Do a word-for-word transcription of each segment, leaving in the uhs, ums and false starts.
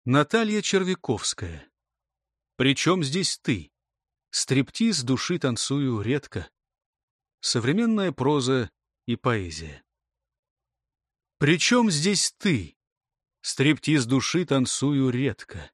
Наталья Червяковская. «Причем здесь ты? Стриптиз души танцую редко». Современная проза и поэзия. «Причем здесь ты? Стриптиз души танцую редко».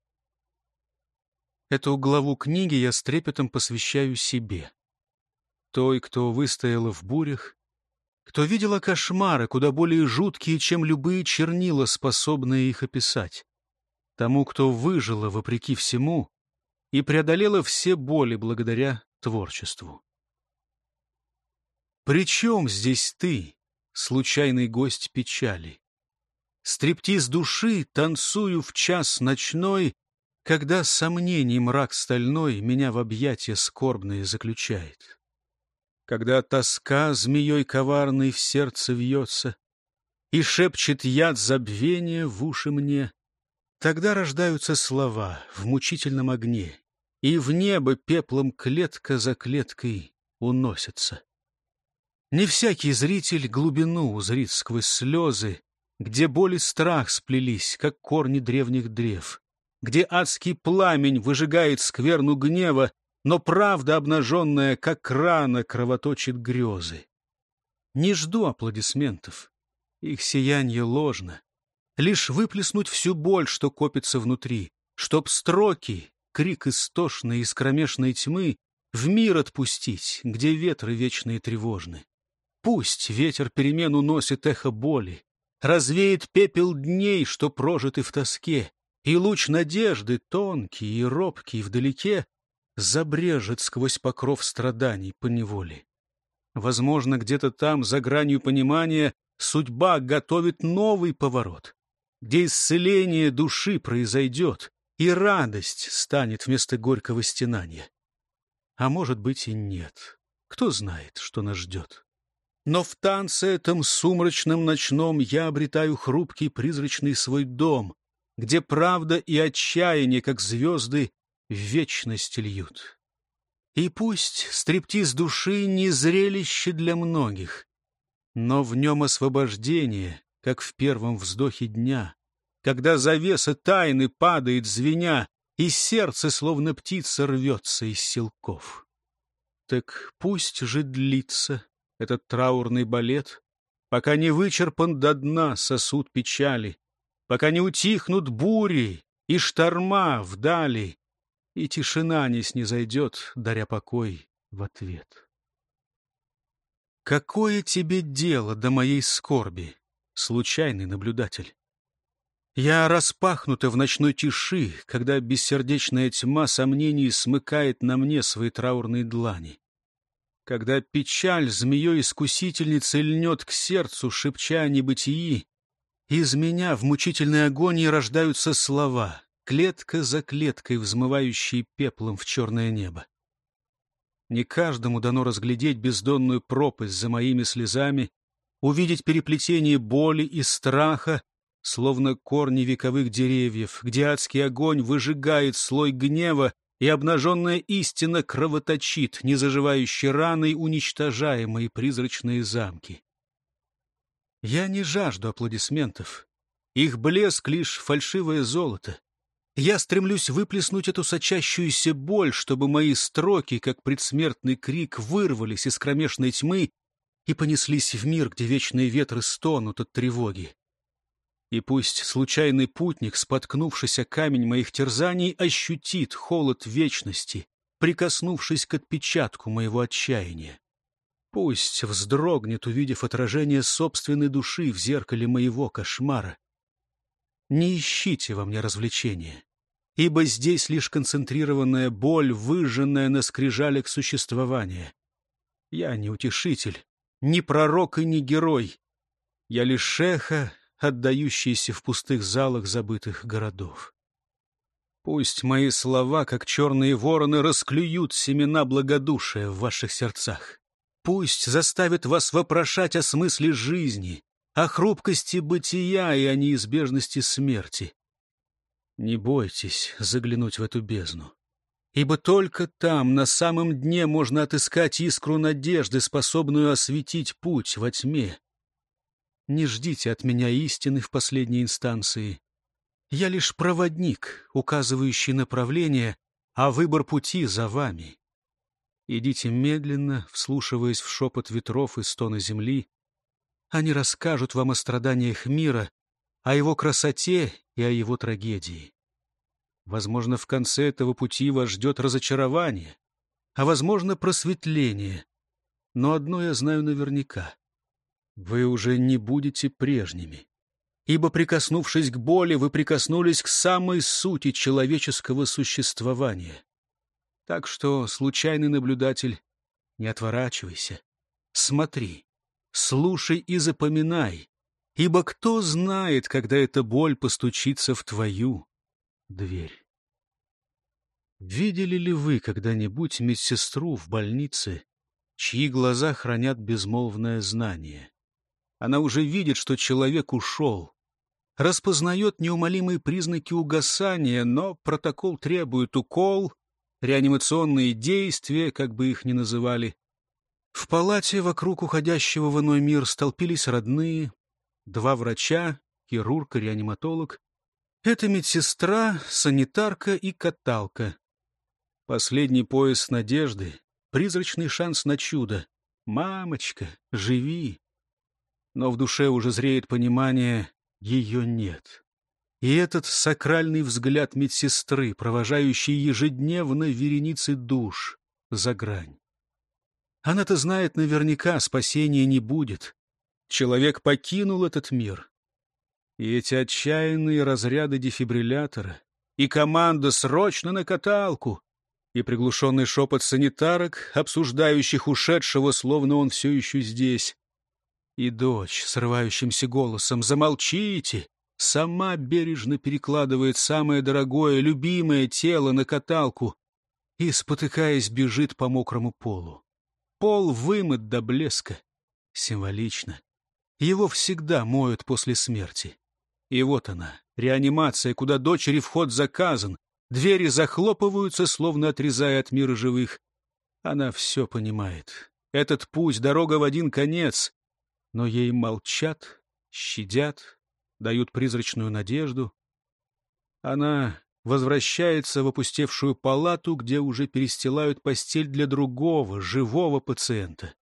Эту главу книги я с трепетом посвящаю себе. Той, кто выстояла в бурях, кто видела кошмары, куда более жуткие, чем любые чернила, способные их описать. Тому, кто выжила вопреки всему и преодолела все боли благодаря творчеству. «Причем здесь ты, случайный гость печали? Стриптиз души танцую в час ночной, когда сомнений мрак стальной меня в объятия скорбные заключает. Когда тоска змеей коварной в сердце вьется и шепчет яд забвения в уши мне, тогда рождаются слова в мучительном огне, и в небо пеплом клетка за клеткой уносятся. Не всякий зритель глубину узрит сквозь слезы, где боль и страх сплелись, как корни древних древ, где адский пламень выжигает скверну гнева, но правда обнаженная, как рана, кровоточит грезы. Не жду аплодисментов, их сияние ложно. Лишь выплеснуть всю боль, что копится внутри, чтоб строки, крик истошный из кромешной тьмы, в мир отпустить, где ветры вечные тревожны. Пусть ветер перемен уносит эхо боли, развеет пепел дней, что прожиты в тоске, и луч надежды, тонкий и робкий вдалеке, забрежет сквозь покров страданий поневоле. Возможно, где-то там, за гранью понимания, судьба готовит новый поворот, где исцеление души произойдет, и радость станет вместо горького стенания. А может быть и нет. Кто знает, что нас ждет. Но в танце этом сумрачном ночном я обретаю хрупкий призрачный свой дом, где правда и отчаяние, как звезды, в вечность льют. И пусть стриптиз души не зрелище для многих, но в нем освобождение, как в первом вздохе дня, когда завеса тайны падает звеня, и сердце, словно птица, рвется из силков. Так пусть же длится этот траурный балет, пока не вычерпан до дна сосуд печали, пока не утихнут бури и шторма вдали, и тишина не снизойдет, даря покой в ответ. Какое тебе дело до моей скорби, случайный наблюдатель? Я распахнута в ночной тиши, когда бессердечная тьма сомнений смыкает на мне свои траурные длани. Когда печаль змеей-искусительницей льнет к сердцу, шепча о небытии, из меня в мучительной агонии рождаются слова, клетка за клеткой взмывающие пеплом в черное небо. Не каждому дано разглядеть бездонную пропасть за моими слезами, увидеть переплетение боли и страха, словно корни вековых деревьев, где адский огонь выжигает слой гнева, и обнаженная истина кровоточит, незаживающей раной уничтожая мои призрачные замки. Я не жажду аплодисментов. Их блеск — лишь фальшивое золото. Я стремлюсь выплеснуть эту сочащуюся боль, чтобы мои строки, как предсмертный крик, вырвались из кромешной тьмы и понеслись в мир, где вечные ветры стонут от тревоги. И пусть случайный путник, споткнувшись о камень моих терзаний, ощутит холод вечности, прикоснувшись к отпечатку моего отчаяния. Пусть вздрогнет, увидев отражение собственной души в зеркале моего кошмара. Не ищите во мне развлечения, ибо здесь лишь концентрированная боль, выжженная на скрижалях существования. Я не утешитель, не пророк и не герой. Я лишь эхо, отдающиеся в пустых залах забытых городов. Пусть мои слова, как черные вороны, расклюют семена благодушия в ваших сердцах. Пусть заставят вас вопрошать о смысле жизни, о хрупкости бытия и о неизбежности смерти. Не бойтесь заглянуть в эту бездну, ибо только там, на самом дне, можно отыскать искру надежды, способную осветить путь во тьме. Не ждите от меня истины в последней инстанции. Я лишь проводник, указывающий направление, а выбор пути за вами. Идите медленно, вслушиваясь в шепот ветров и стоны земли. Они расскажут вам о страданиях мира, о его красоте и о его трагедии. Возможно, в конце этого пути вас ждет разочарование, а, возможно, просветление. Но одно я знаю наверняка. Вы уже не будете прежними. Ибо, прикоснувшись к боли, вы прикоснулись к самой сути человеческого существования. Так что, случайный наблюдатель, не отворачивайся. Смотри, слушай и запоминай, ибо кто знает, когда эта боль постучится в твою дверь. Видели ли вы когда-нибудь медсестру в больнице, чьи глаза хранят безмолвное знание? Она уже видит, что человек ушел, распознает неумолимые признаки угасания, но протокол требует укол, реанимационные действия, как бы их ни называли. В палате вокруг уходящего в иной мир столпились родные, два врача, хирург и реаниматолог. Это медсестра, санитарка и каталка. Последний пояс надежды, призрачный шанс на чудо. «Мамочка, живи!» Но в душе уже зреет понимание, ее нет. И этот сакральный взгляд медсестры, провожающий ежедневно вереницы душ за грань. Она-то знает наверняка, спасения не будет. Человек покинул этот мир. И эти отчаянные разряды дефибриллятора, и команда «Срочно на каталку!» и приглушенный шепот санитарок, обсуждающих ушедшего, словно он все еще здесь. И дочь срывающимся голосом «Замолчите!» сама бережно перекладывает самое дорогое, любимое тело на каталку и, спотыкаясь, бежит по мокрому полу. Пол вымыт до блеска. Символично. Его всегда моют после смерти. И вот она, реанимация, куда дочери вход заказан. Двери захлопываются, словно отрезая от мира живых. Она все понимает. Этот путь — дорога в один конец. Но ей молчат, щадят, дают призрачную надежду. Она возвращается в опустевшую палату, где уже перестилают постель для другого, живого пациента.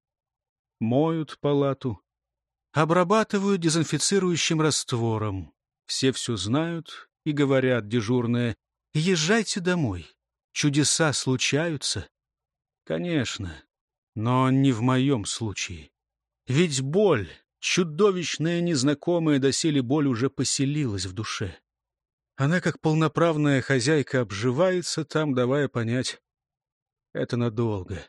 Моют палату, обрабатывают дезинфицирующим раствором. Все все знают и говорят дежурные: «Езжайте домой, чудеса случаются». Конечно, но не в моем случае. Ведь боль, чудовищная, незнакомая доселе боль, уже поселилась в душе. Она, как полноправная хозяйка, обживается там, давая понять — это надолго.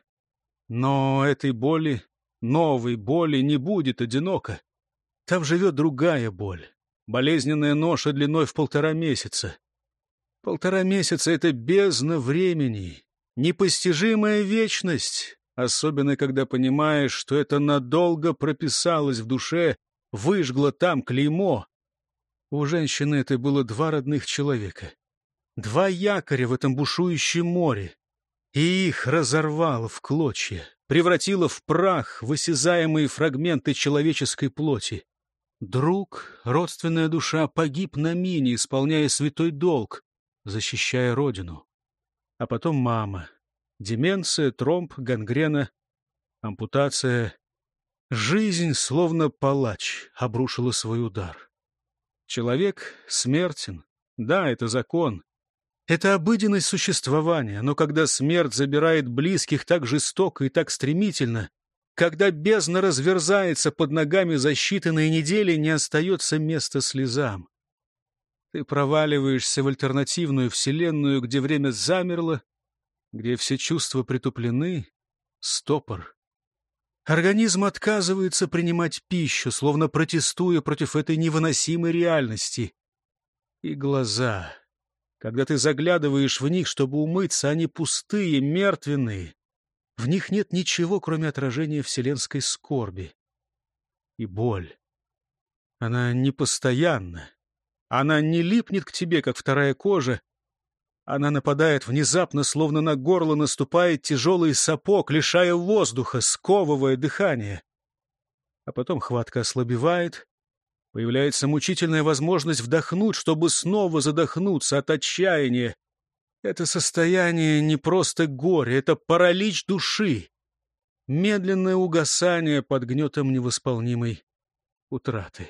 Но этой боли, новой боли, не будет одиноко. Там живет другая боль, болезненная ноша длиной в полтора месяца. Полтора месяца — это бездна времени, непостижимая вечность, особенно когда понимаешь, что это надолго прописалось в душе, выжгло там клеймо. У женщины это было два родных человека, два якоря в этом бушующем море, и их разорвало в клочья, превратило в прах в осязаемые фрагменты человеческой плоти. Друг, родственная душа, погиб на мине, исполняя святой долг, защищая родину. А потом мама. Деменция, тромб, гангрена, ампутация. Жизнь, словно палач, обрушила свой удар. Человек смертен. Да, это закон. Это обыденность существования, но когда смерть забирает близких так жестоко и так стремительно, когда бездна разверзается под ногами за считанные недели, не остается места слезам. Ты проваливаешься в альтернативную вселенную, где время замерло, где все чувства притуплены, стопор. Организм отказывается принимать пищу, словно протестуя против этой невыносимой реальности. И глаза, когда ты заглядываешь в них, чтобы умыться, они пустые, мертвенные. В них нет ничего, кроме отражения вселенской скорби. И боль. Она непостоянна. Она не липнет к тебе, как вторая кожа. Она нападает внезапно, словно на горло наступает тяжелый сапог, лишая воздуха, сковывая дыхание. А потом хватка ослабевает, Появляется мучительная возможность вдохнуть, чтобы снова задохнуться от отчаяния. Это состояние не просто горе, это паралич души. Медленное угасание под гнетом невосполнимой утраты.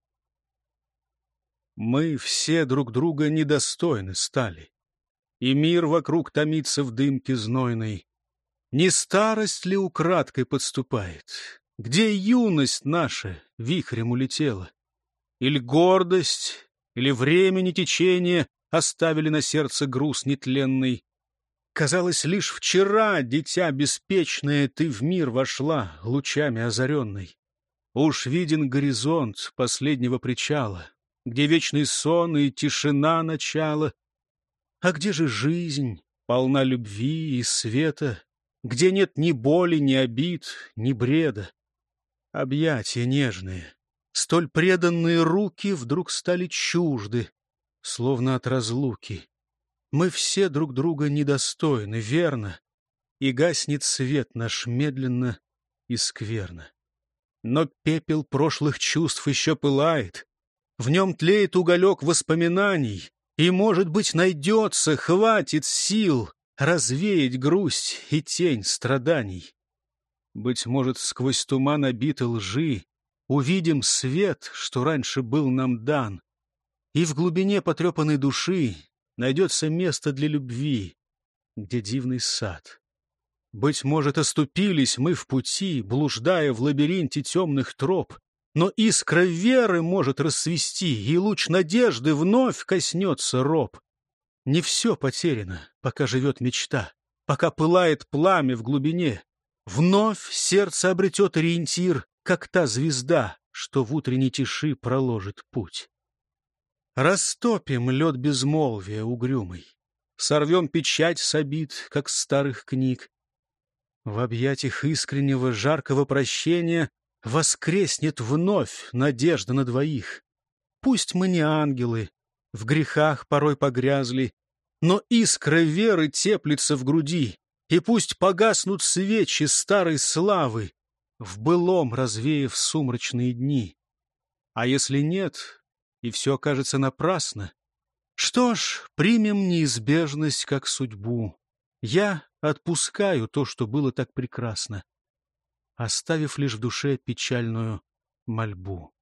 Мы все друг друга недостойны стали, и мир вокруг томится в дымке знойной. Не старость ли украдкой подступает? Где юность наша вихрем улетела? Или гордость, или времени течение оставили на сердце груз нетленный? Казалось, лишь вчера, дитя беспечное, ты в мир вошла, лучами озаренной. Уж виден горизонт последнего причала, где вечный сон и тишина начала. А где же жизнь, полна любви и света, где нет ни боли, ни обид, ни бреда? Объятия нежные, столь преданные руки вдруг стали чужды, словно от разлуки. Мы все друг друга недостойны, верно, и гаснет свет наш медленно и скверно. Но пепел прошлых чувств еще пылает, в нем тлеет уголек воспоминаний, и, может быть, найдется, хватит сил развеять грусть и тень страданий. Быть может, сквозь туман обитой лжи увидим свет, что раньше был нам дан, и в глубине потрепанной души найдется место для любви, где дивный сад. Быть может, оступились мы в пути, блуждая в лабиринте темных троп, но искра веры может расцвести, и луч надежды вновь коснется роб. Не все потеряно, пока живет мечта, пока пылает пламя в глубине. Вновь сердце обретет ориентир, как та звезда, что в утренней тиши проложит путь. Растопим лед безмолвия угрюмый, сорвем печать с обид, как с старых книг. В объятиях искреннего жаркого прощения воскреснет вновь надежда на двоих. Пусть мы не ангелы, в грехах порой погрязли, но искра веры теплится в груди, и пусть погаснут свечи старой славы, в былом развеяв сумрачные дни. А если нет, и все окажется напрасно, что ж, примем неизбежность как судьбу. Я отпускаю то, что было так прекрасно, оставив лишь в душе печальную мольбу.